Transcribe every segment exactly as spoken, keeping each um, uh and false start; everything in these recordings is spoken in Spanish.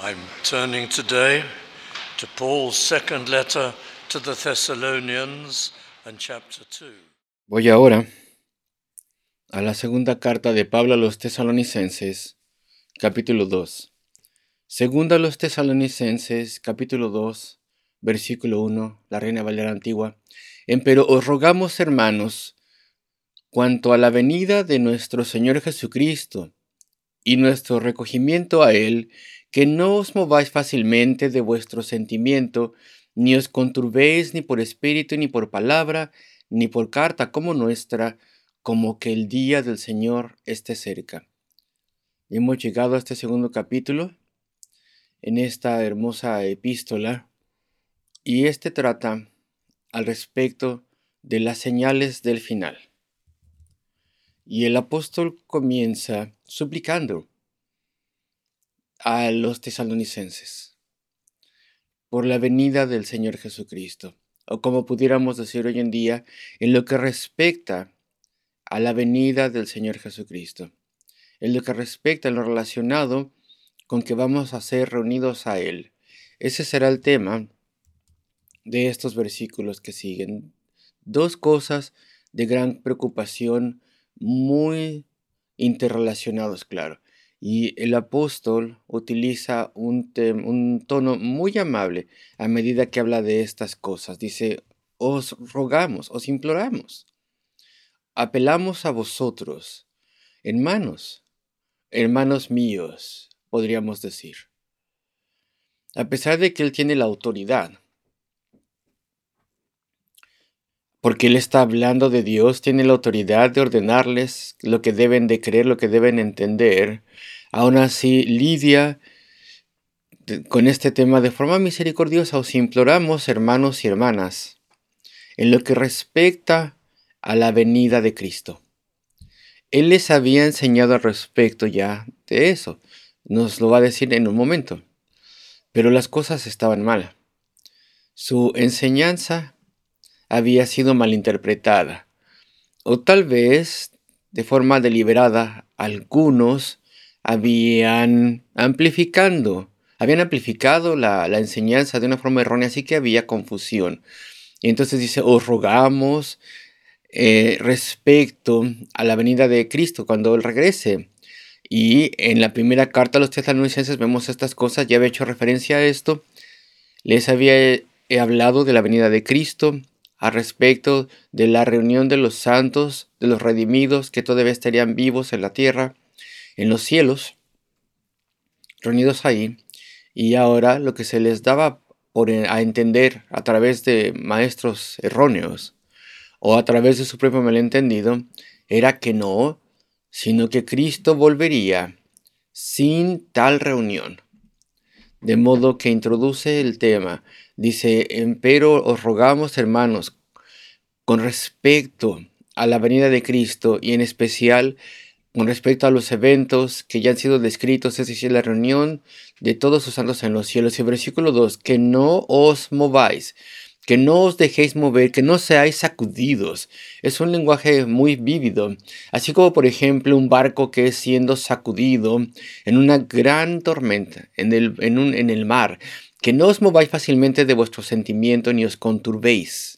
I'm turning today to Paul's second letter to the Thessalonians and chapter two. Voy ahora a la segunda carta de Pablo a los Tesalonicenses, capítulo dos. Segunda a los Tesalonicenses, capítulo dos, versículo uno, la Reina Valera Antigua. Empero os rogamos, hermanos, cuanto a la venida de nuestro Señor Jesucristo y nuestro recogimiento a Él, que no os mováis fácilmente de vuestro sentimiento, ni os conturbéis ni por espíritu, ni por palabra, ni por carta como nuestra, como que el día del Señor esté cerca. Hemos llegado a este segundo capítulo en esta hermosa epístola, y este trata al respecto de las señales del final. Y el apóstol comienza suplicando a los tesalonicenses por la venida del Señor Jesucristo, o como pudiéramos decir hoy en día, en lo que respecta a la venida del Señor Jesucristo, en lo que respecta a lo relacionado con que vamos a ser reunidos a Él. Ese será el tema de estos versículos que siguen. Dos cosas de gran preocupación, muy interrelacionados, claro. Y el apóstol utiliza un, un tono muy amable a medida que habla de estas cosas. Dice, os rogamos, os imploramos, apelamos a vosotros, hermanos, hermanos míos, podríamos decir. A pesar de que él tiene la autoridad, porque él está hablando de Dios, tiene la autoridad de ordenarles lo que deben de creer, lo que deben entender. Aún así, lidia con este tema de forma misericordiosa. Os imploramos, hermanos y hermanas, en lo que respecta a la venida de Cristo. Él les había enseñado al respecto ya de eso. Nos lo va a decir en un momento. Pero las cosas estaban mal. Su enseñanza había sido malinterpretada, o tal vez de forma deliberada algunos habían amplificando, habían amplificado la, la enseñanza de una forma errónea, así que había confusión. Y entonces dice, os rogamos eh, respecto a la venida de Cristo cuando Él regrese. Y en la primera carta a los tesalonicenses vemos estas cosas, ya había hecho referencia a esto, les había he hablado de la venida de Cristo, al respecto de la reunión de los santos, de los redimidos, que todavía estarían vivos en la tierra, en los cielos, reunidos ahí, y ahora lo que se les daba por a entender a través de maestros erróneos, o a través de su propio malentendido, era que no, sino que Cristo volvería sin tal reunión. De modo que introduce el tema, dice, empero os rogamos, hermanos, con respecto a la venida de Cristo y en especial con respecto a los eventos que ya han sido descritos, es decir, la reunión de todos sus santos en los cielos. Y versículo dos, que no os mováis, que no os dejéis mover, que no seáis sacudidos. Es un lenguaje muy vívido, así como por ejemplo un barco que es siendo sacudido en una gran tormenta, en el, en un, en el mar. Que no os mováis fácilmente de vuestro sentimiento ni os conturbéis.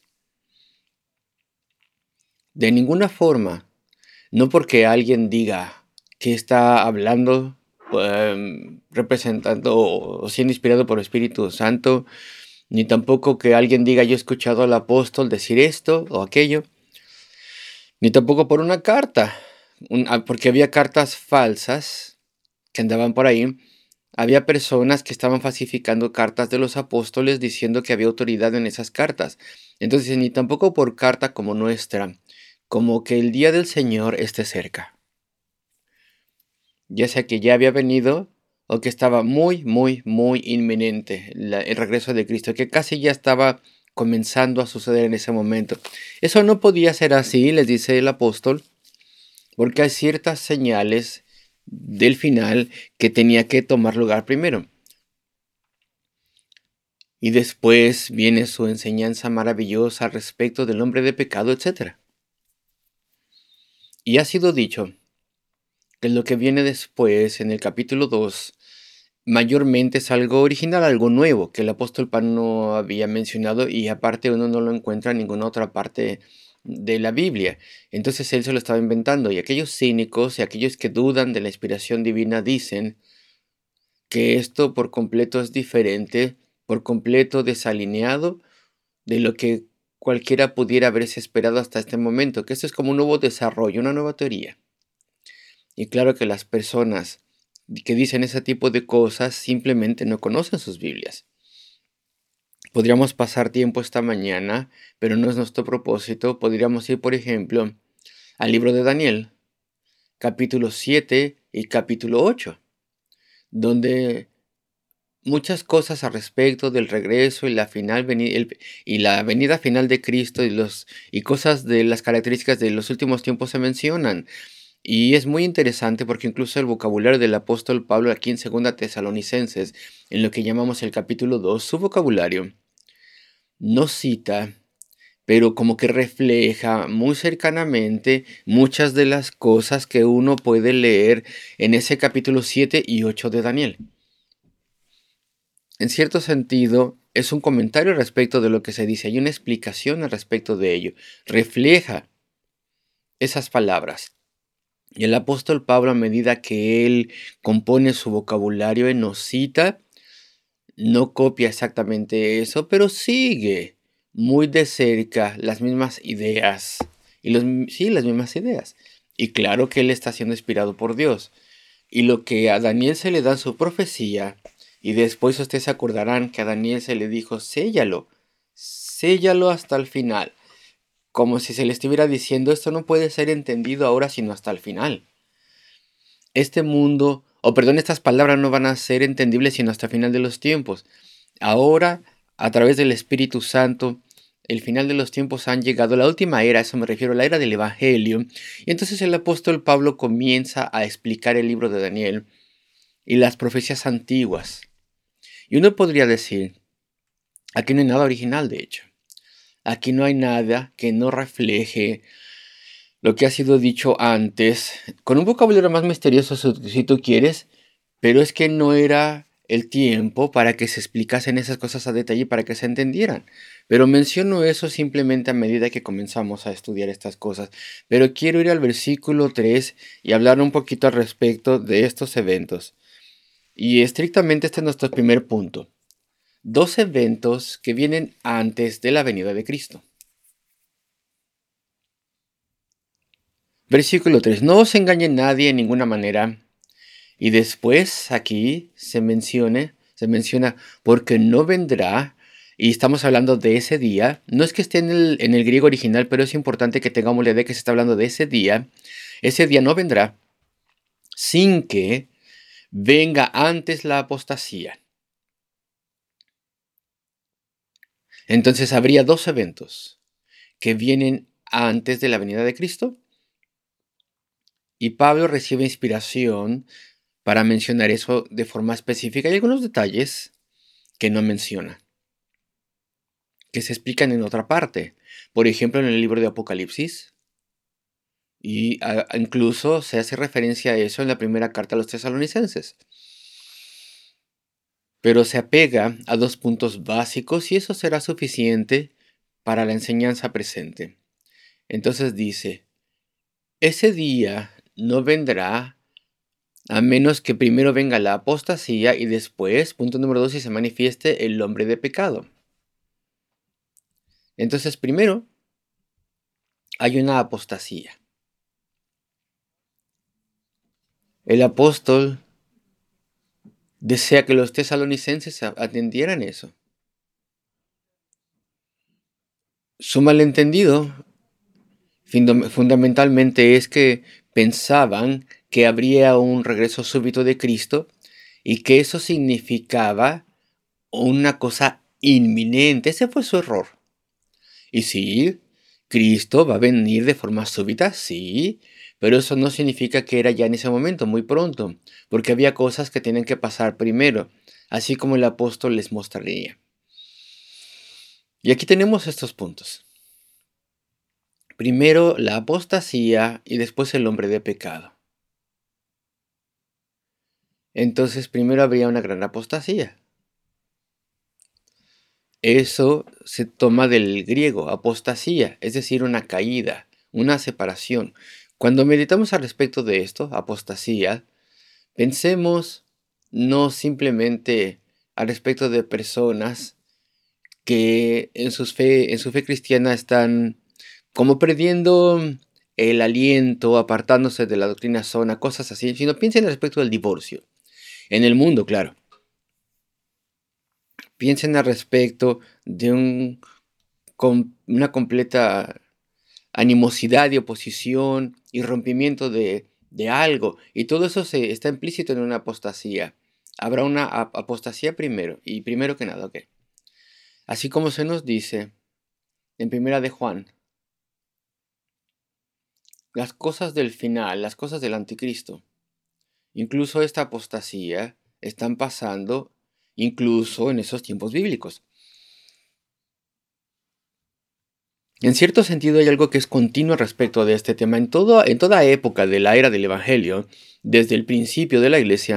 De ninguna forma, no porque alguien diga que está hablando, um, representando o siendo inspirado por el Espíritu Santo, ni tampoco que alguien diga yo he escuchado al apóstol decir esto o aquello, ni tampoco por una carta, un, porque había cartas falsas que andaban por ahí. Había personas que estaban falsificando cartas de los apóstoles diciendo que había autoridad en esas cartas. Entonces, ni tampoco por carta como nuestra, como que el día del Señor esté cerca. Ya sea que ya había venido o que estaba muy, muy, muy inminente la, el regreso de Cristo, que casi ya estaba comenzando a suceder en ese momento. Eso no podía ser así, les dice el apóstol, porque hay ciertas señales del final que tenía que tomar lugar primero. Y después viene su enseñanza maravillosa al respecto del hombre de pecado, etcétera. Y ha sido dicho que lo que viene después, en el capítulo dos, mayormente es algo original, algo nuevo, que el apóstol Pablo no había mencionado y aparte uno no lo encuentra en ninguna otra parte de la Biblia. Entonces él se lo estaba inventando y aquellos cínicos y aquellos que dudan de la inspiración divina dicen que esto por completo es diferente, por completo desalineado de lo que cualquiera pudiera haberse esperado hasta este momento, que esto es como un nuevo desarrollo, una nueva teoría. Y claro que las personas que dicen ese tipo de cosas simplemente no conocen sus Biblias. Podríamos pasar tiempo esta mañana, pero no es nuestro propósito. Podríamos ir, por ejemplo, al libro de Daniel, capítulo siete y capítulo ocho, donde muchas cosas al respecto del regreso y la final veni- el- y la venida final de Cristo y los y cosas de las características de los últimos tiempos se mencionan. Y es muy interesante porque incluso el vocabulario del apóstol Pablo aquí en Segunda Tesalonicenses, en lo que llamamos el capítulo dos, su vocabulario no cita, pero como que refleja muy cercanamente muchas de las cosas que uno puede leer en ese capítulo siete y ocho de Daniel. En cierto sentido, es un comentario respecto de lo que se dice, hay una explicación al respecto de ello, refleja esas palabras. Y el apóstol Pablo, a medida que él compone su vocabulario, él nos cita, no copia exactamente eso, pero sigue muy de cerca las mismas ideas. Y los, sí, las mismas ideas. Y claro que él está siendo inspirado por Dios. Y lo que a Daniel se le da en su profecía, y después ustedes se acordarán que a Daniel se le dijo, séllalo, séllalo hasta el final. Como si se le estuviera diciendo, esto no puede ser entendido ahora sino hasta el final. Este mundo, o perdón, estas palabras no van a ser entendibles sino hasta el final de los tiempos. Ahora, a través del Espíritu Santo, el final de los tiempos han llegado, la última era, a eso me refiero, la era del Evangelio. Y entonces el apóstol Pablo comienza a explicar el libro de Daniel y las profecías antiguas. Y uno podría decir, aquí no hay nada original, de hecho. Aquí no hay nada que no refleje lo que ha sido dicho antes, con un vocabulario más misterioso si tú quieres, pero es que no era el tiempo para que se explicasen esas cosas a detalle para que se entendieran. Pero menciono eso simplemente a medida que comenzamos a estudiar estas cosas. Pero quiero ir al versículo tres y hablar un poquito al respecto de estos eventos. Y estrictamente este es nuestro primer punto. Dos eventos que vienen antes de la venida de Cristo. Versículo tres. No os engañe nadie en ninguna manera. Y después aquí se menciona, se menciona, porque no vendrá, y estamos hablando de ese día. No es que esté en el, en el griego original, pero es importante que tengamos la idea que se está hablando de ese día. Ese día no vendrá sin que venga antes la apostasía. Entonces habría dos eventos que vienen antes de la venida de Cristo. Y Pablo recibe inspiración para mencionar eso de forma específica. Hay algunos detalles que no menciona, que se explican en otra parte. Por ejemplo, en el libro de Apocalipsis. Y a- incluso se hace referencia a eso en la primera carta a los tesalonicenses. Pero se apega a dos puntos básicos y eso será suficiente para la enseñanza presente. Entonces dice, ese día no vendrá a menos que primero venga la apostasía y después, punto número dos, y se manifieste el hombre de pecado. Entonces, primero hay una apostasía. El apóstol desea que los tesalonicenses a- atendieran eso. Su malentendido fundam- fundamentalmente es que pensaban que habría un regreso súbito de Cristo y que eso significaba una cosa inminente. Ese fue su error. Y sí, Cristo va a venir de forma súbita, sí, pero eso no significa que era ya en ese momento, muy pronto, porque había cosas que tienen que pasar primero, así como el apóstol les mostraría. Y aquí tenemos estos puntos. Primero la apostasía y después el hombre de pecado. entonces primero habría una gran apostasía. Eso se toma del griego, apostasía, es decir, una caída, una separación. Cuando meditamos al respecto de esto, apostasía, pensemos no simplemente al respecto de personas que en, sus fe, en su fe cristiana están como perdiendo el aliento, apartándose de la doctrina zona, cosas así, sino piensen al respecto del divorcio. En el mundo, claro. Piensen al respecto de un, com- una completa animosidad y oposición y rompimiento de, de algo. Y todo eso se, está implícito en una apostasía. Habrá una ap- apostasía primero, y primero que nada, ok. Así como se nos dice en Primera de Juan, las cosas del final, las cosas del anticristo, incluso esta apostasía, están pasando incluso en esos tiempos bíblicos. En cierto sentido hay algo que es continuo respecto de este tema. En, todo, en toda época de la era del Evangelio, desde el principio de la iglesia,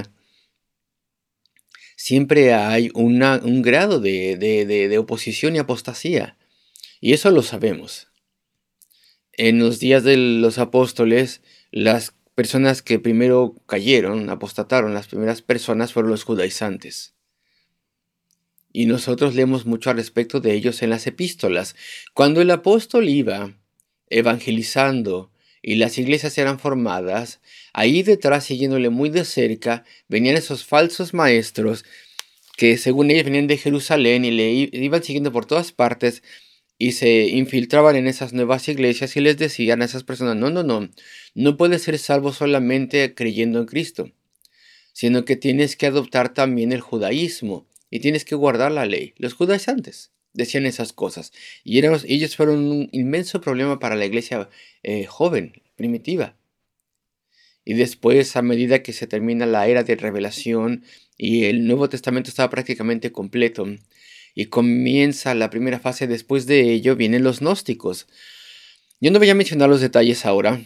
siempre hay una, un grado de, de, de, de oposición y apostasía. Y eso lo sabemos. En los días de los apóstoles, las personas que primero cayeron, apostataron, las primeras personas fueron los judaizantes. Y nosotros leemos mucho al respecto de ellos en las epístolas. Cuando el apóstol iba evangelizando y las iglesias eran formadas, ahí detrás, siguiéndole muy de cerca, venían esos falsos maestros que según ellos venían de Jerusalén y le iban siguiendo por todas partes y se infiltraban en esas nuevas iglesias y les decían a esas personas, no, no, no, no puedes ser salvo solamente creyendo en Cristo, sino que tienes que adoptar también el judaísmo y tienes que guardar la ley. Los judaizantes decían esas cosas y eran, ellos fueron un inmenso problema para la iglesia eh, joven, primitiva. Y después, a medida que se termina la era de revelación y el Nuevo Testamento estaba prácticamente completo, y comienza la primera fase, después de ello vienen los gnósticos. Yo no voy a mencionar los detalles ahora,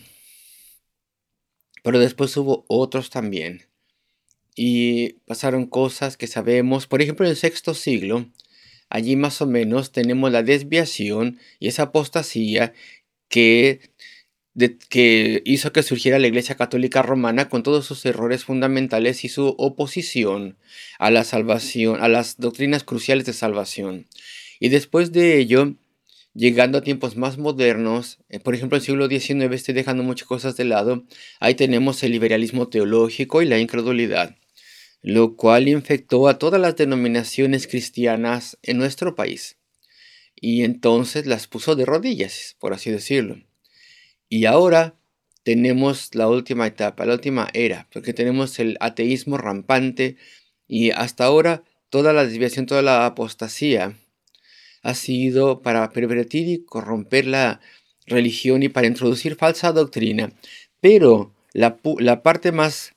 pero después hubo otros también. Y pasaron cosas que sabemos, por ejemplo, en el sexto siglo, allí más o menos tenemos la desviación y esa apostasía que de- que hizo que surgiera la Iglesia Católica Romana con todos sus errores fundamentales y su oposición a la salvación, a las doctrinas cruciales de salvación. Y después de ello, llegando a tiempos más modernos, eh, por ejemplo, el siglo diecinueve, estoy dejando muchas cosas de lado, ahí tenemos el liberalismo teológico y la incredulidad, lo cual infectó a todas las denominaciones cristianas en nuestro país. Y entonces las puso de rodillas, por así decirlo. Y ahora tenemos la última etapa, la última era, porque tenemos el ateísmo rampante y hasta ahora toda la desviación, toda la apostasía ha sido para pervertir y corromper la religión y para introducir falsa doctrina. Pero la, pu- la parte más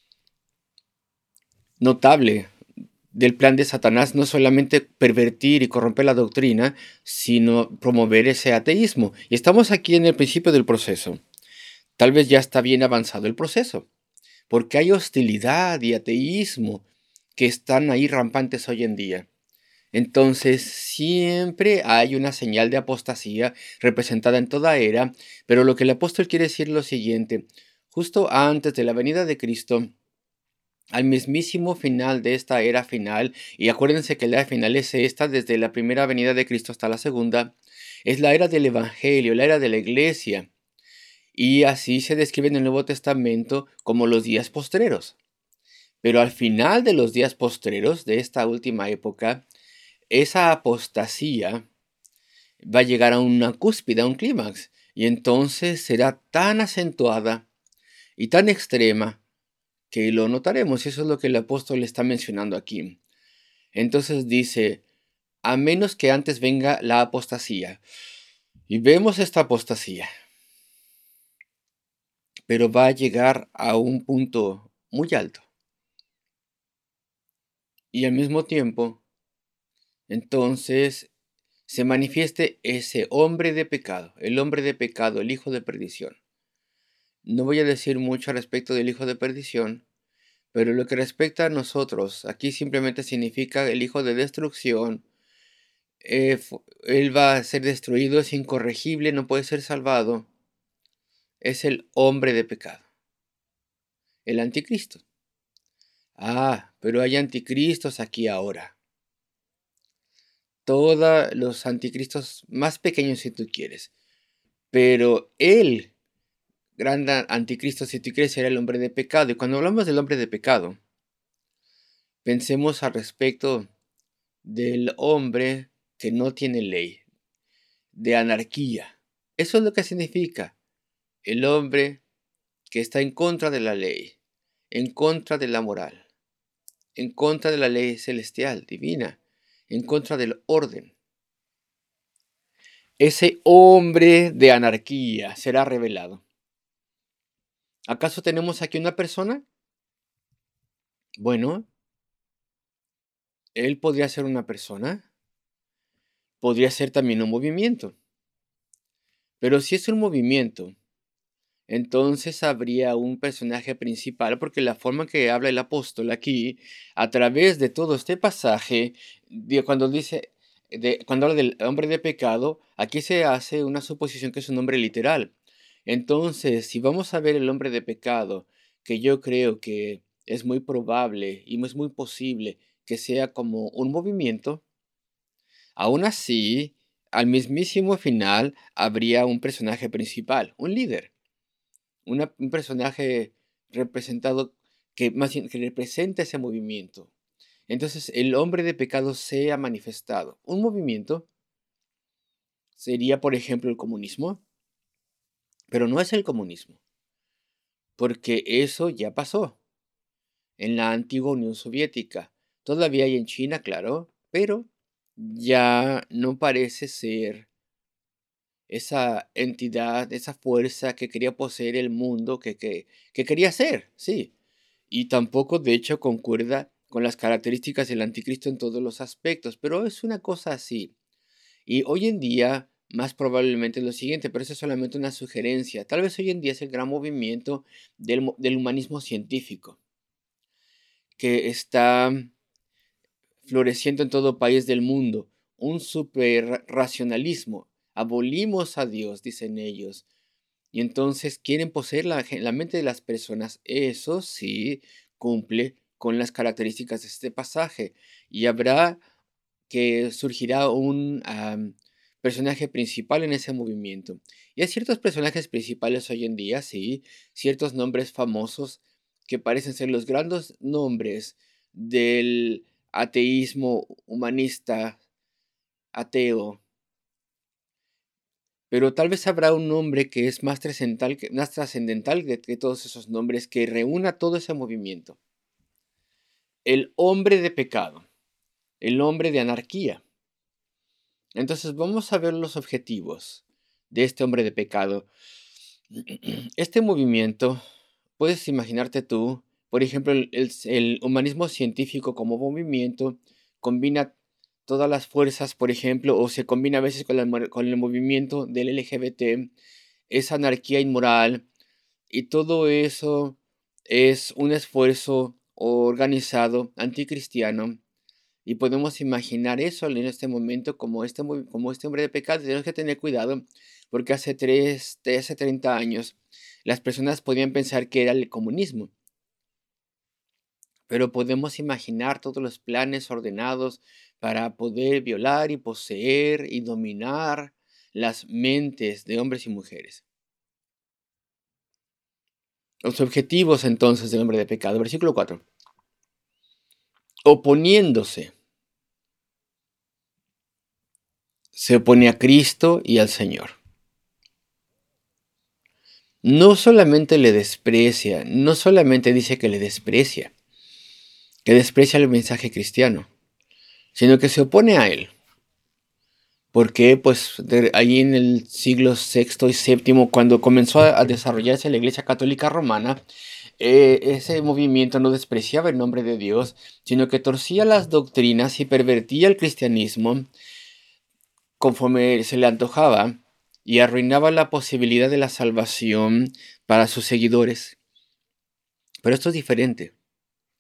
notable del plan de Satanás no es solamente pervertir y corromper la doctrina, sino promover ese ateísmo. Y estamos aquí en el principio del proceso. Tal vez ya está bien avanzado el proceso, porque hay hostilidad y ateísmo que están ahí rampantes hoy en día. Entonces siempre hay una señal de apostasía representada en toda era, pero lo que el apóstol quiere decir es lo siguiente: justo antes de la venida de Cristo, al mismísimo final de esta era final, y acuérdense que la era final es esta, desde la primera venida de Cristo hasta la segunda, es la era del Evangelio, la era de la iglesia. Y así se describe en el Nuevo Testamento como los días postreros. Pero al final de los días postreros, de esta última época, esa apostasía va a llegar a una cúspide, a un clímax. Y entonces será tan acentuada y tan extrema que lo notaremos. Y eso es lo que el apóstol está mencionando aquí. Entonces dice, a menos que antes venga la apostasía. Y vemos esta apostasía, pero va a llegar a un punto muy alto. Y al mismo tiempo, entonces se manifieste ese hombre de pecado, el hombre de pecado, el hijo de perdición. No voy a decir mucho al respecto del hijo de perdición, Pero lo que respecta a nosotros, aquí simplemente significa el hijo de destrucción. Eh, fu- él va a ser destruido, es incorregible, no puede ser salvado. Es el hombre de pecado, el anticristo. Ah, pero hay anticristos aquí ahora. Todos los anticristos más pequeños si tú quieres. Pero el gran a- anticristo, si tú quieres, será el hombre de pecado. Y cuando hablamos del hombre de pecado, pensemos al respecto del hombre que no tiene ley, de anarquía. Eso es lo que significa el hombre que está en contra de la ley, en contra de la moral, en contra de la ley celestial, divina, en contra del orden. Ese hombre de anarquía será revelado. ¿Acaso tenemos aquí una persona? Bueno, él podría ser una persona, podría ser también un movimiento. Pero si es un movimiento, entonces habría un personaje principal, porque la forma que habla el apóstol aquí, a través de todo este pasaje, de- cuando dice, de, cuando habla del hombre de pecado, aquí se hace una suposición que es un hombre literal. Entonces, si vamos a ver el hombre de pecado, que yo creo que es muy probable y es muy posible que sea como un movimiento, aún así, al mismísimo final habría un personaje principal, un líder una- un personaje representado que más bien que representa ese movimiento. Entonces, el hombre de pecado se ha manifestado. Un movimiento sería, por ejemplo, el comunismo, pero no es el comunismo, porque eso ya pasó en la antigua Unión Soviética. Todavía hay en China, claro, pero ya no parece ser esa entidad, esa fuerza que quería poseer el mundo, que, que, que quería ser, sí. Y tampoco, de hecho, concuerda con las características del anticristo en todos los aspectos, pero es una cosa así. Y hoy en día, más probablemente es lo siguiente, pero eso es solamente una sugerencia. Tal vez hoy en día es el gran movimiento del, mo- del humanismo científico, que está floreciendo en todo país del mundo. Un super racionalismo. Abolimos a Dios, dicen ellos. Y entonces quieren poseer la, gen- la mente de las personas. Eso sí cumple con las características de este pasaje. Y habrá que surgirá un am, personaje principal en ese movimiento. Y hay ciertos personajes principales hoy en día, sí, ciertos nombres famosos que parecen ser los grandes nombres del ateísmo humanista, ateo, pero tal vez habrá un nombre que es más trascendental que, más trascendental de, de todos esos nombres que reúna todo ese movimiento. El hombre de pecado, el hombre de anarquía. Entonces vamos a ver los objetivos de este hombre de pecado. Este movimiento, puedes imaginarte tú, por ejemplo, el, el- el humanismo científico como movimiento combina todas las fuerzas, por ejemplo, o se combina a veces con, la mo- con el movimiento del L G B T, es anarquía inmoral, y todo eso es un esfuerzo organizado anticristiano. Y podemos imaginar eso en este momento como este, mo- como este hombre de pecado. Tenemos que tener cuidado porque hace tres, hace treinta años las personas podían pensar que era el comunismo. Pero podemos imaginar todos los planes ordenados para poder violar y poseer y dominar las mentes de hombres y mujeres. Los objetivos entonces del hombre de pecado. Versículo cuatro. Oponiéndose. Se opone a Cristo y al Señor. No solamente le desprecia, no solamente dice que le desprecia, que desprecia el mensaje cristiano, sino que se opone a él. Porque pues de ahí en el siglo sexto y séptimo, cuando comenzó a, a desarrollarse la Iglesia Católica Romana, eh, ese movimiento no despreciaba el nombre de Dios, sino que torcía las doctrinas y pervertía el cristianismo conforme se le antojaba y arruinaba la posibilidad de la salvación para sus seguidores. Pero esto es diferente.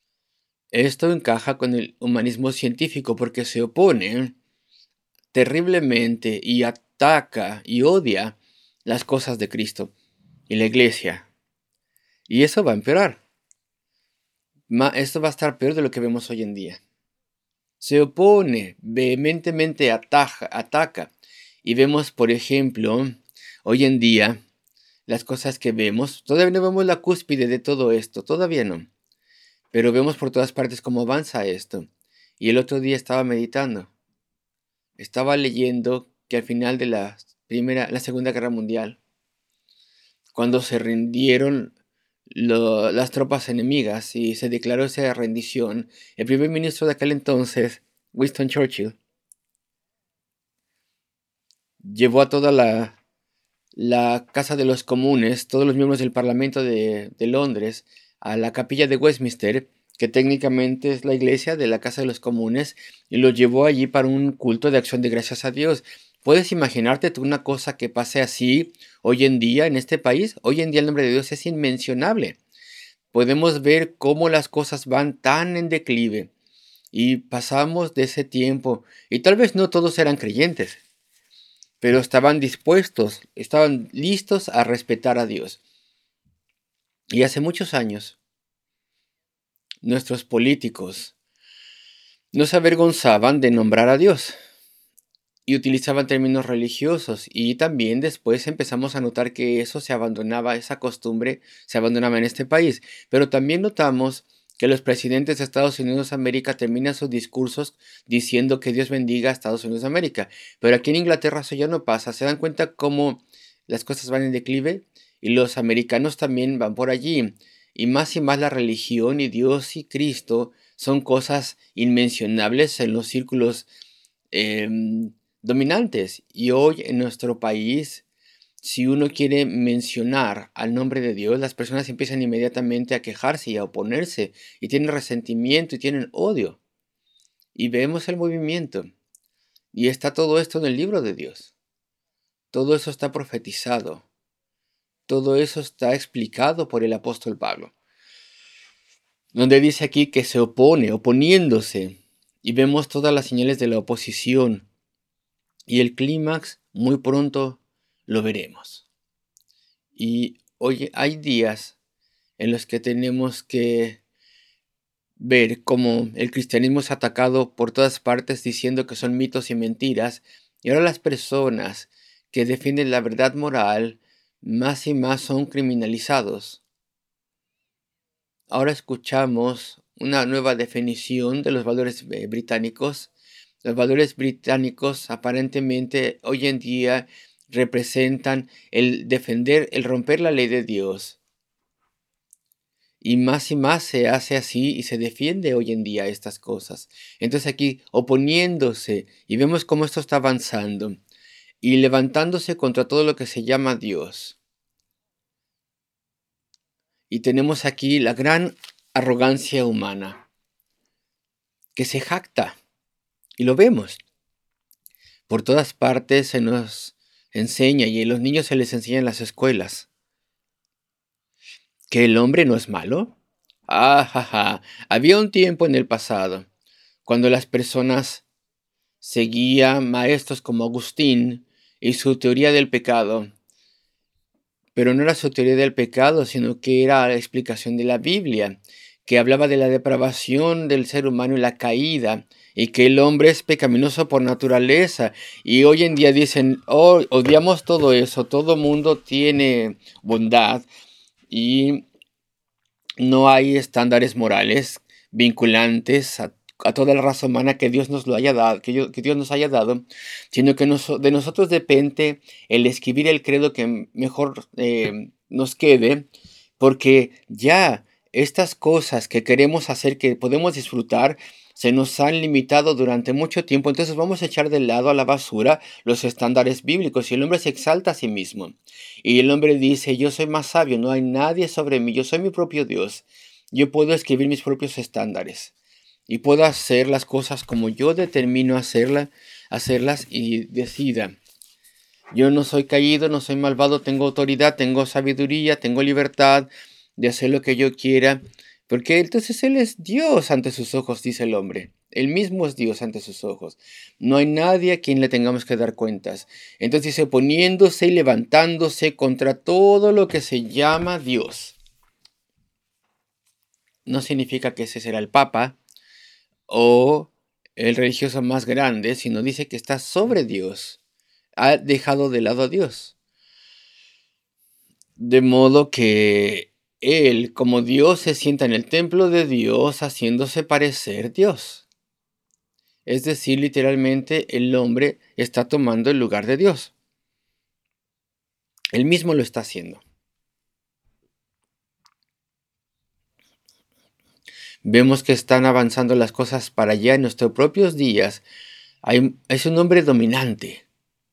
Esto encaja con el humanismo científico porque se opone terriblemente y ataca y odia las cosas de Cristo y la iglesia. Y eso va a empeorar. Ma- Esto va a estar peor de lo que vemos hoy en día. Se opone, vehementemente ataja, ataca. Y vemos, por ejemplo, hoy en día, las cosas que vemos. Todavía no vemos la cúspide de todo esto, todavía no. Pero vemos por todas partes cómo avanza esto. Y el otro día estaba meditando. Estaba leyendo que al final de la primera, la Segunda Guerra Mundial, cuando se rindieron lo- las tropas enemigas y se declaró esa rendición, el primer ministro de aquel entonces, Winston Churchill, llevó a toda la, la Casa de los Comunes, todos los miembros del Parlamento de, de Londres, a la capilla de Westminster, que técnicamente es la iglesia de la Casa de los Comunes, y lo llevó allí para un culto de acción de gracias a Dios. ¿Puedes imaginarte tú una cosa que pase así hoy en día en este país? Hoy en día el nombre de Dios es inmencionable. Podemos ver cómo las cosas van tan en declive y pasamos de ese tiempo, y tal vez no todos eran creyentes, pero estaban dispuestos, estaban listos a respetar a Dios. Y hace muchos años, nuestros políticos no se avergonzaban de nombrar a Dios y utilizaban términos religiosos, y también después empezamos a notar que eso se abandonaba, esa costumbre se abandonaba en este país. Pero también notamos que los presidentes de Estados Unidos de América terminan sus discursos diciendo que Dios bendiga a Estados Unidos de América. Pero aquí en Inglaterra eso ya no pasa. ¿Se dan cuenta cómo las cosas van en declive? Y los americanos también van por allí. Y más y más la religión y Dios y Cristo son cosas inmencionables en los círculos em, dominantes. Y hoy en nuestro país, si uno quiere mencionar al nombre de Dios, las personas empiezan inmediatamente a quejarse y a oponerse, y tienen resentimiento y tienen odio. Y vemos el movimiento. Y está todo esto en el libro de Dios. Todo eso está profetizado. Todo eso está explicado por el apóstol Pablo, donde dice aquí que se opone, oponiéndose. Y vemos todas las señales de la oposición. Y el clímax muy pronto lo veremos. Y hoy hay días en los que tenemos que ver cómo el cristianismo es atacado por todas partes diciendo que son mitos y mentiras. Y ahora las personas que defienden la verdad moral más y más son criminalizados. Ahora escuchamos una nueva definición de los valores eh, británicos. Los valores británicos aparentemente hoy en día representan el defender, el romper la ley de Dios. Y más y más se hace así y se defiende hoy en día estas cosas. Entonces aquí oponiéndose, y vemos cómo esto está avanzando y levantándose contra todo lo que se llama Dios. Y tenemos aquí la gran arrogancia humana que se jacta, y lo vemos. Por todas partes se nos enseña, y a los niños se les enseña en las escuelas, que el hombre no es malo. Ah, ja, ja. Había un tiempo en el pasado cuando las personas seguían maestros como Agustín y su teoría del pecado, pero no era su teoría del pecado, sino que era la explicación de la Biblia, que hablaba de la depravación del ser humano y la caída, y que el hombre es pecaminoso por naturaleza. Y hoy en día dicen, oh, odiamos todo eso, todo mundo tiene bondad y no hay estándares morales vinculantes a, a toda la raza humana que Dios nos lo haya dado, que, yo- que Dios nos haya dado, sino que nos- de nosotros depende el escribir el credo que mejor eh, nos quede, porque ya estas cosas que queremos hacer, que podemos disfrutar, se nos han limitado durante mucho tiempo. Entonces vamos a echar de lado a la basura los estándares bíblicos, y el hombre se exalta a sí mismo. Y el hombre dice, yo soy más sabio, no hay nadie sobre mí, yo soy mi propio Dios. Yo puedo escribir mis propios estándares y puedo hacer las cosas como yo determino hacerla, hacerlas y decida. Yo no soy caído, no soy malvado, tengo autoridad, tengo sabiduría, tengo libertad de hacer lo que yo quiera, Porque entonces Él es Dios ante sus ojos, dice el hombre. Él mismo es Dios ante sus ojos. No hay nadie a quien le tengamos que dar cuentas. Entonces dice, poniéndose y levantándose contra todo lo que se llama Dios. No significa que ese será el Papa o el religioso más grande, sino dice que está sobre Dios. Ha dejado de lado a Dios. De modo que Él, como Dios, se sienta en el templo de Dios haciéndose parecer Dios. Es decir, literalmente el hombre está tomando el lugar de Dios. Él mismo lo está haciendo. Vemos que están avanzando las cosas para allá en nuestros propios días. Hay, es un hombre dominante.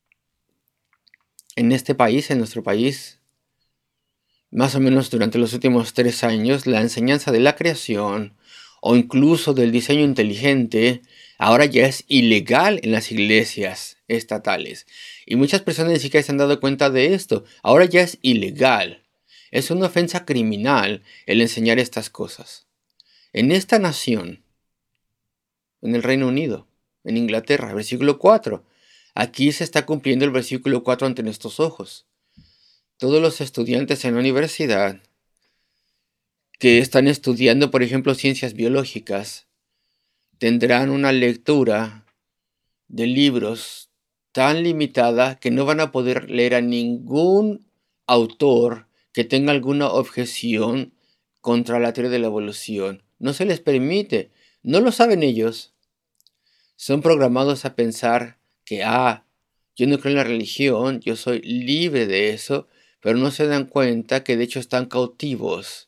En este país, en nuestro país, más o menos durante los últimos tres años, la enseñanza de la creación o incluso del diseño inteligente ahora ya es ilegal en las iglesias estatales. Y muchas personas ni siquiera se han dado cuenta de esto. Ahora ya es ilegal. Es una ofensa criminal el enseñar estas cosas. En esta nación, en el Reino Unido, en Inglaterra, versículo cuatro. Aquí se está cumpliendo el versículo cuatro ante nuestros ojos. Todos los estudiantes en la universidad que están estudiando, por ejemplo, ciencias biológicas, tendrán una lectura de libros tan limitada que no van a poder leer a ningún autor que tenga alguna objeción contra la teoría de la evolución. No se les permite. No lo saben ellos. Son programados a pensar que, ah, yo no creo en la religión, yo soy libre de eso, pero no se dan cuenta que de hecho están cautivos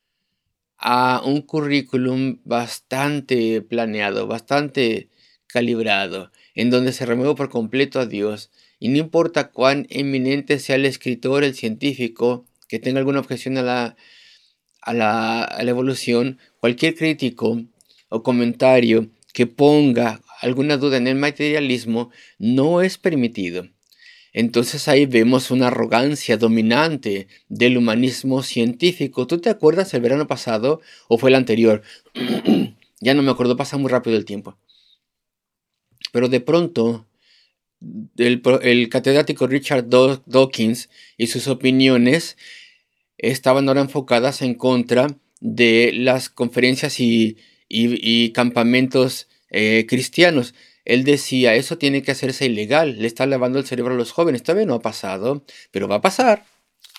a un currículum bastante planeado, bastante calibrado, en donde se remueve por completo a Dios. Y no importa cuán eminente sea el escritor, el científico, que tenga alguna objeción a la, a la, a la evolución, cualquier crítico o comentario que ponga alguna duda en el materialismo no es permitido. Entonces ahí vemos una arrogancia dominante del humanismo científico. ¿Tú te acuerdas el verano pasado o fue el anterior? Ya no me acuerdo, pasa muy rápido el tiempo. Pero de pronto el, el catedrático Richard Dawkins y sus opiniones estaban ahora enfocadas en contra de las conferencias y, y, y campamentos eh, cristianos. Él decía, eso tiene que hacerse ilegal, le está lavando el cerebro a los jóvenes. Todavía no ha pasado, pero va a pasar.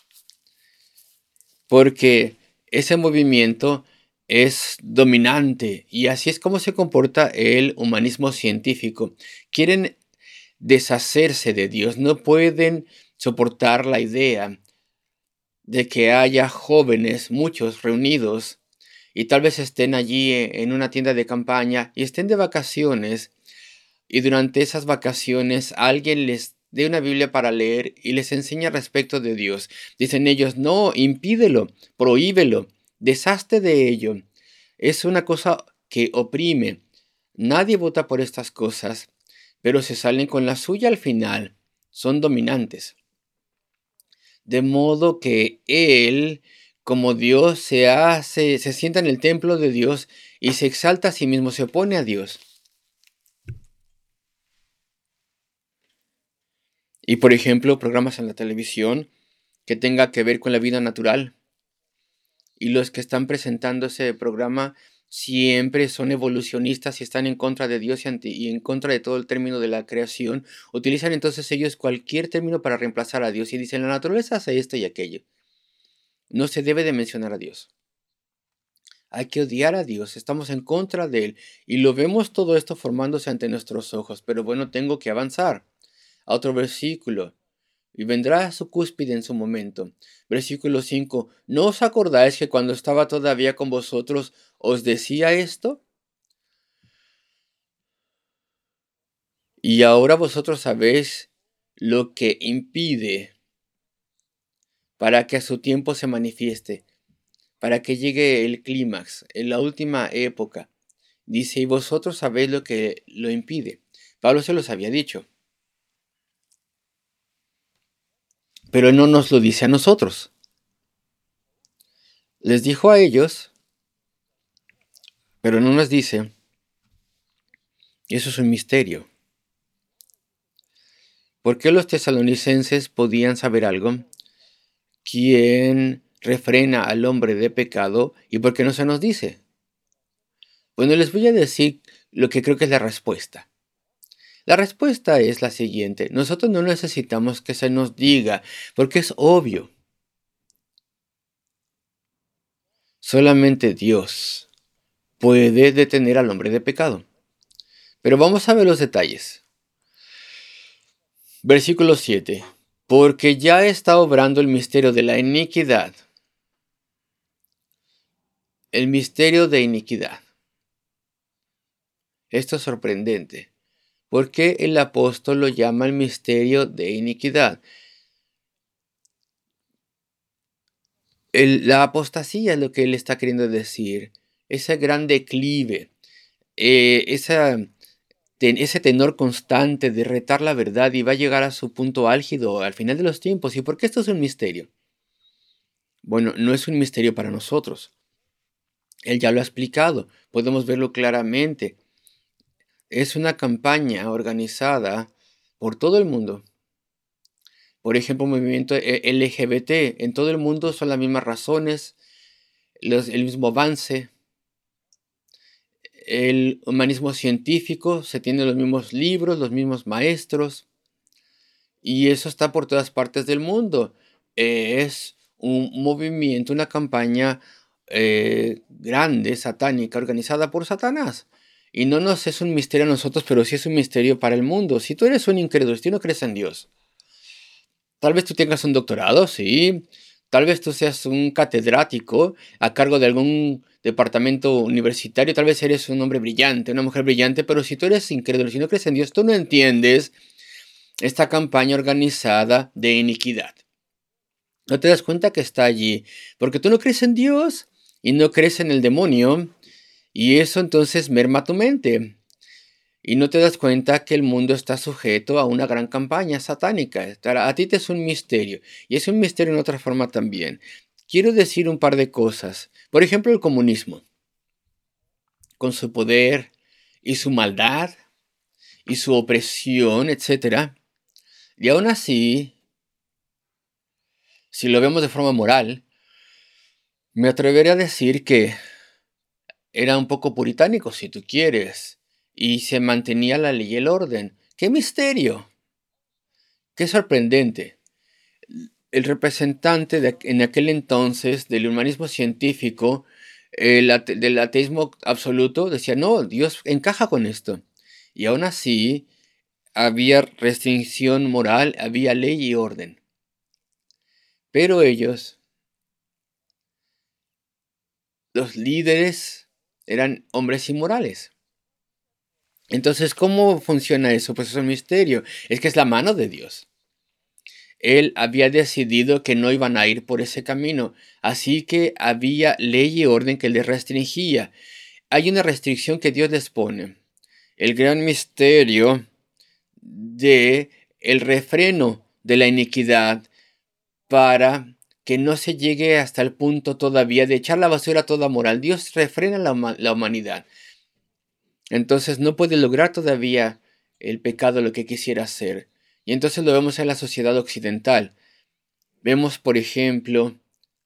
Porque ese movimiento es dominante y así es como se comporta el humanismo científico. Quieren deshacerse de Dios, no pueden soportar la idea de que haya jóvenes, muchos reunidos, y tal vez estén allí en una tienda de campaña y estén de vacaciones, y durante esas vacaciones alguien les dé una Biblia para leer y les enseña respecto de Dios. Dicen ellos, no, impídelo, prohíbelo, deshazte de ello. Es una cosa que oprime. Nadie vota por estas cosas, pero se salen con la suya al final. Son dominantes. De modo que Él, como Dios, se hace, se sienta en el templo de Dios y se exalta a sí mismo, se opone a Dios. Y por ejemplo, programas en la televisión que tenga que ver con la vida natural. Y los que están presentando ese programa siempre son evolucionistas y están en contra de Dios y, anti, y en contra de todo el término de la creación. Utilizan entonces ellos cualquier término para reemplazar a Dios y dicen la naturaleza hace esto y aquello. No se debe de mencionar a Dios. Hay que odiar a Dios, estamos en contra de Él y lo vemos todo esto formándose ante nuestros ojos. Pero bueno, tengo que avanzar a otro versículo. Y vendrá a su cúspide en su momento. Versículo cinco. ¿No os acordáis que cuando estaba todavía con vosotros os decía esto? Y ahora vosotros sabéis lo que impide para que a su tiempo se manifieste, para que llegue el clímax, en la última época. Dice, y vosotros sabéis lo que lo impide. Pablo se los había dicho. Pero él no nos lo dice a nosotros. Les dijo a ellos Pero no nos dice, eso es un misterio. ¿Por qué los tesalonicenses podían saber algo? ¿Quién refrena al hombre de pecado y por qué no se nos dice? Bueno, les voy a decir lo que creo que es la respuesta. La respuesta es la siguiente. Nosotros no necesitamos que se nos diga, porque es obvio. Solamente Dios puede detener al hombre de pecado. Pero vamos a ver los detalles. Versículo siete. Porque ya está obrando el misterio de la iniquidad. El misterio de iniquidad. Esto es sorprendente. ¿Por qué el apóstol lo llama el misterio de iniquidad? El- la apostasía es lo que él está queriendo decir. Ese gran declive, eh, esa, ten- ese tenor constante de retar la verdad y va a llegar a su punto álgido al final de los tiempos. ¿Y por qué esto es un misterio? Bueno, no es un misterio para nosotros. Él ya lo ha explicado. Podemos verlo claramente. Es una campaña organizada por todo el mundo. Por ejemplo, movimiento e- L G B T. En todo el mundo son las mismas razones, los- el mismo avance. El humanismo científico, se tienen los mismos libros, los mismos maestros. Y eso está por todas partes del mundo. Eh, es un movimiento, una campaña eh, grande, satánica, organizada por Satanás. Y no nos es un misterio a nosotros, pero sí es un misterio para el mundo. Si tú eres un incrédulo, si tú no crees en Dios, tal vez tú tengas un doctorado, sí. Tal vez tú seas un catedrático a cargo de algún departamento universitario. Tal vez eres un hombre brillante, una mujer brillante, pero si tú eres incrédulo, si no crees en Dios, tú no entiendes esta campaña organizada de iniquidad. No te das cuenta que está allí, porque tú no crees en Dios y no crees en el demonio, y eso entonces merma tu mente. Y no te das cuenta que el mundo está sujeto a una gran campaña satánica. A ti te es un misterio, y es un misterio en otra forma también. Quiero decir un par de cosas. Por ejemplo, el comunismo, con su poder y su maldad y su opresión, etcétera. Y aún así, si lo vemos de forma moral, me atreveré a decir que era un poco puritánico, si tú quieres, y se mantenía la ley y el orden. ¡Qué misterio! ¡Qué sorprendente! El representante de, en aquel entonces del humanismo científico, el ate- del ateísmo absoluto, decía, no, Dios encaja con esto. Y aún así, había restricción moral, había ley y orden. Pero ellos, los líderes, eran hombres inmorales. Entonces, ¿cómo funciona eso? Pues es un misterio. Es que es la mano de Dios. Él había decidido que no iban a ir por ese camino, así que había ley y orden que les restringía. Hay una restricción que Dios les pone. El gran misterio de el refreno de la iniquidad para que no se llegue hasta el punto todavía de echar la basura a toda moral. Dios refrena la, huma- la humanidad. Entonces no puede lograr todavía el pecado lo que quisiera hacer. Y entonces lo vemos en la sociedad occidental. Vemos, por ejemplo,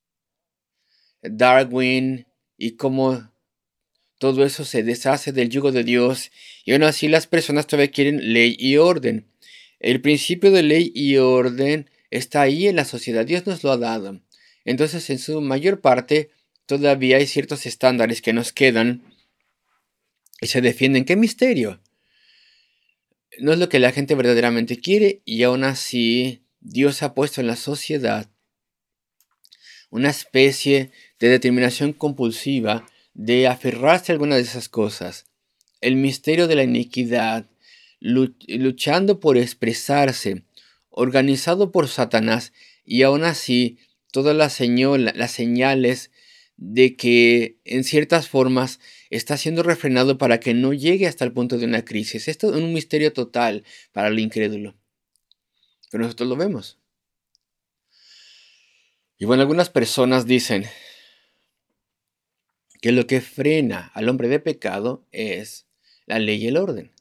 Darwin y cómo todo eso se deshace del yugo de Dios y aún así las personas todavía quieren ley y orden. El principio de ley y orden está ahí en la sociedad, Dios nos lo ha dado. Entonces en su mayor parte todavía hay ciertos estándares que nos quedan y se defienden. ¡Qué misterio! No es lo que la gente verdaderamente quiere y aún así Dios ha puesto en la sociedad una especie de determinación compulsiva de aferrarse a alguna de esas cosas. El misterio de la iniquidad, luchando por expresarse, organizado por Satanás, y aún así todas las, señola- las señales de que en ciertas formas está siendo refrenado para que no llegue hasta el punto de una crisis. Esto es un misterio total para el incrédulo. Pero nosotros lo vemos. Y bueno, algunas personas dicen, que lo que frena al hombre de pecado es la ley y el orden.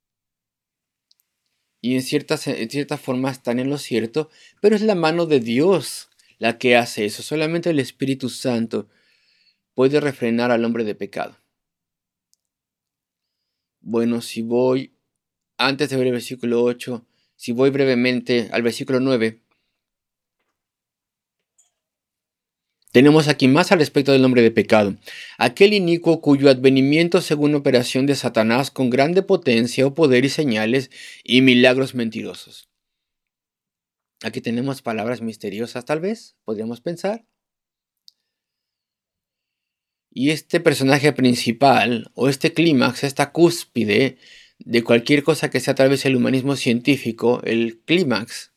Y en cierta, en cierta forma están en lo cierto, pero es la mano de Dios la que hace eso. Solamente el Espíritu Santo puede refrenar al hombre de pecado. Bueno, si voy, antes de ver el versículo ocho, si voy brevemente al versículo nueve, tenemos aquí más al respecto del hombre de pecado. Aquel inicuo cuyo advenimiento según operación de Satanás con grande potencia o poder y señales y milagros mentirosos. Aquí tenemos palabras misteriosas tal vez, podríamos pensar. Y este personaje principal, o este clímax, esta cúspide de cualquier cosa que sea tal vez el humanismo científico, el clímax,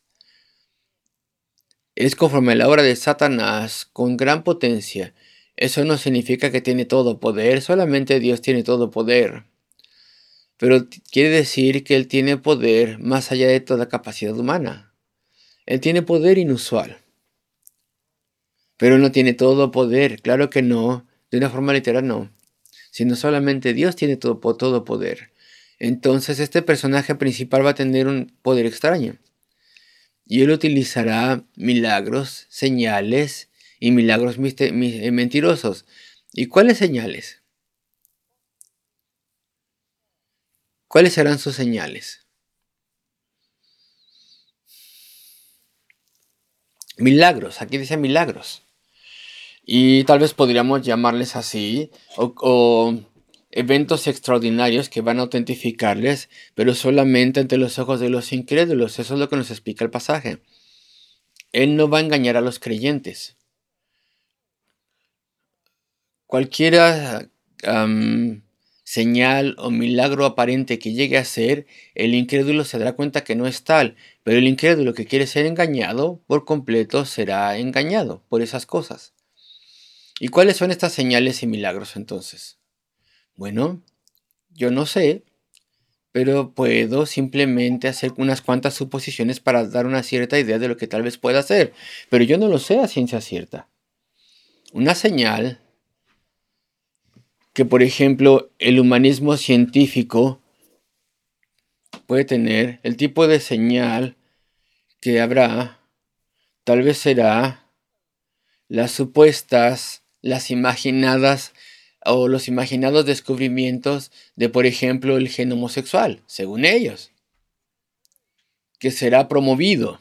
es conforme a la obra de Satanás con gran potencia. Eso no significa que tiene todo poder, solamente Dios tiene todo poder. Pero quiere decir que Él tiene poder más allá de toda capacidad humana. Él tiene poder inusual. Pero no tiene todo poder, claro que no, de una forma literal no. Sino solamente Dios tiene todo, todo poder. Entonces este personaje principal va a tener un poder extraño. Y él utilizará milagros, señales y milagros mentirosos. ¿Y cuáles señales? ¿Cuáles serán sus señales? Milagros, aquí dice milagros. Y tal vez podríamos llamarles así, o, o eventos extraordinarios que van a autentificarles, pero solamente ante los ojos de los incrédulos. Eso es lo que nos explica el pasaje. Él no va a engañar a los creyentes. Cualquiera um, señal o milagro aparente que llegue a ser, el incrédulo se dará cuenta que no es tal, pero el incrédulo que quiere ser engañado por completo será engañado por esas cosas. ¿Y cuáles son estas señales y milagros entonces? Bueno, yo no sé, pero puedo simplemente hacer unas cuantas suposiciones para dar una cierta idea de lo que tal vez pueda hacer, pero yo no lo sé a ciencia cierta. Una señal que, por ejemplo, el humanismo científico puede tener, el tipo de señal que habrá, tal vez será las supuestas, las imaginadas o los imaginados descubrimientos de, por ejemplo, el gen homosexual, según ellos, que será promovido.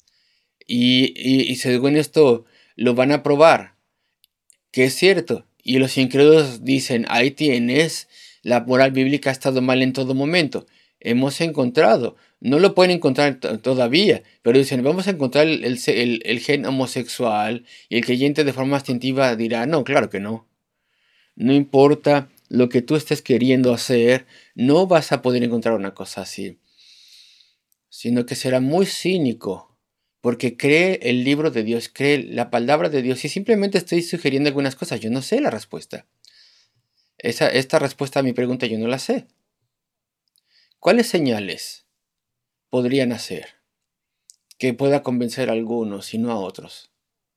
Y, y, y según esto lo van a probar, que es cierto. Y los incrédulos dicen, ahí tienes, la moral bíblica ha estado mal en todo momento. Hemos encontrado, no lo pueden encontrar todavía, pero dicen, vamos a encontrar el, el, el gen homosexual, y el creyente de forma instintiva dirá, no, claro que no. No importa lo que tú estés queriendo hacer, no vas a poder encontrar una cosa así. Sino que será muy cínico, porque cree el libro de Dios, cree la palabra de Dios, y simplemente estoy sugiriendo algunas cosas. Yo no sé la respuesta. Esa, esta respuesta a mi pregunta yo no la sé. ¿Cuáles señales podrían hacer que pueda convencer a algunos y no a otros?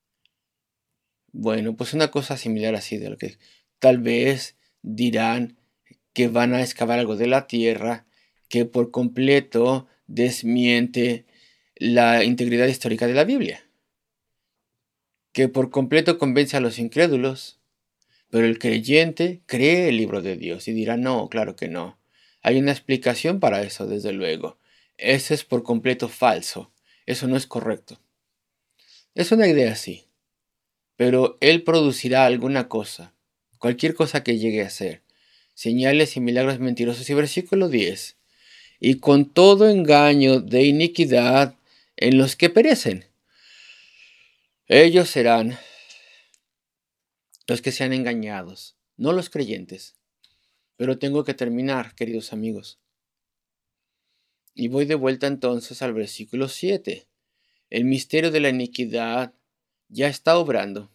Bueno, pues una cosa similar así de lo que tal vez dirán que van a excavar algo de la tierra que por completo desmiente la integridad histórica de la Biblia, que por completo convence a los incrédulos, pero el creyente cree el libro de Dios y dirá, no, claro que no. Hay una explicación para eso, desde luego. Eso es por completo falso. Eso no es correcto. Es una idea así, pero Él producirá alguna cosa, cualquier cosa que llegue a ser, señales y milagros mentirosos. Y versículo diez, y con todo engaño de iniquidad en los que perecen. Ellos serán los que sean engañados, no los creyentes. Pero tengo que terminar, queridos amigos. Y voy de vuelta entonces al versículo siete. El misterio de la iniquidad ya está obrando.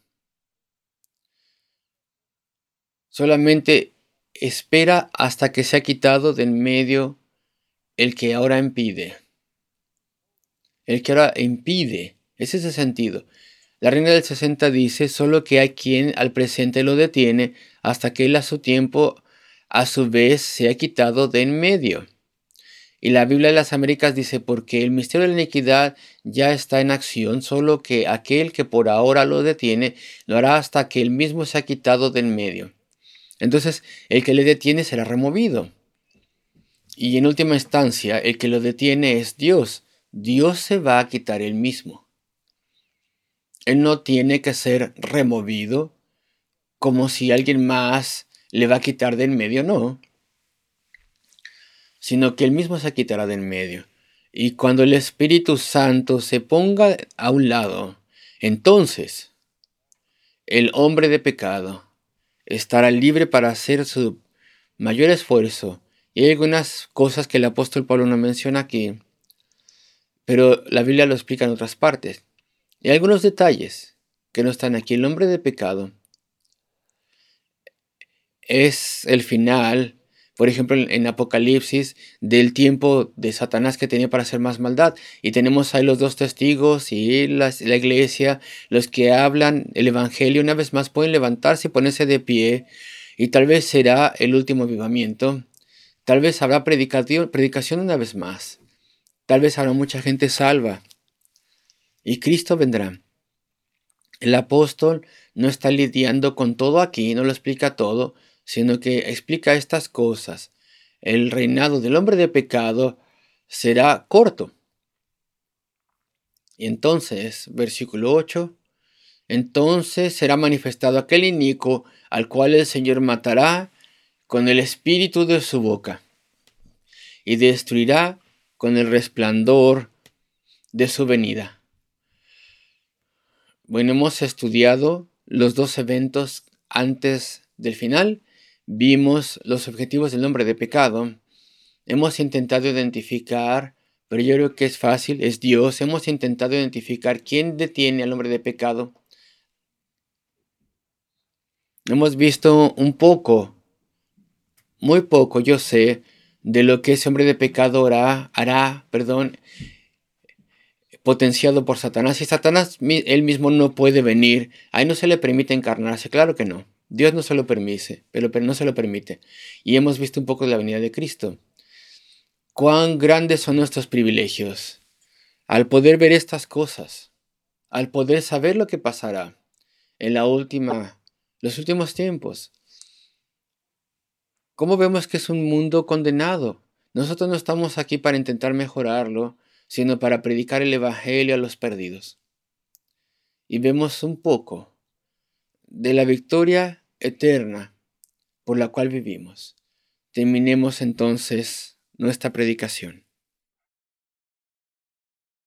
Solamente espera hasta que sea quitado de en medio el que ahora impide. El que ahora impide. Ese es el sentido. La Reina del sesenta dice, solo que hay quien al presente lo detiene hasta que él a su tiempo a su vez se ha quitado de en medio. Y la Biblia de las Américas dice, porque el misterio de la iniquidad ya está en acción, solo que aquel que por ahora lo detiene, lo hará hasta que él mismo se ha quitado de en medio. Entonces, el que le detiene será removido. Y en última instancia, el que lo detiene es Dios. Dios se va a quitar él mismo. Él no tiene que ser removido como si alguien más le va a quitar de en medio, no. Sino que él mismo se quitará de en medio. Y cuando el Espíritu Santo se ponga a un lado, entonces el hombre de pecado estará libre para hacer su mayor esfuerzo. Y hay algunas cosas que el apóstol Pablo no menciona aquí, pero la Biblia lo explica en otras partes. Y hay algunos detalles que no están aquí. El hombre de pecado es el final, por ejemplo, en, en Apocalipsis, del tiempo de Satanás que tenía para hacer más maldad. Y tenemos ahí los dos testigos y las- la iglesia, los que hablan el Evangelio, una vez más pueden levantarse y ponerse de pie. Y tal vez será el último avivamiento. Tal vez habrá predicación, predicación una vez más. Tal vez habrá mucha gente salva. Y Cristo vendrá. El apóstol no está lidiando con todo aquí, no lo explica todo, sino que explica estas cosas. El reinado del hombre de pecado será corto. Y entonces, versículo ocho, entonces será manifestado aquel inicuo al cual el Señor matará con el espíritu de su boca y destruirá con el resplandor de su venida. Bueno, hemos estudiado los dos eventos antes del final. Vimos los objetivos del hombre de pecado. Hemos intentado identificar, pero yo creo que es fácil, es Dios. Hemos intentado identificar quién detiene al hombre de pecado. Hemos visto un poco, muy poco, yo sé, de lo que ese hombre de pecado hará, hará, perdón, potenciado por Satanás. Y Satanás él mismo no puede venir. Ahí no se le permite encarnarse, claro que no. Dios no se lo permite, pero, pero no se lo permite. Y hemos visto un poco de la venida de Cristo. Cuán grandes son nuestros privilegios al poder ver estas cosas, al poder saber lo que pasará en la última, los últimos tiempos. ¿Cómo vemos que es un mundo condenado? Nosotros no estamos aquí para intentar mejorarlo, sino para predicar el evangelio a los perdidos. Y vemos un poco de la victoria eterna por la cual vivimos. Terminemos entonces nuestra predicación.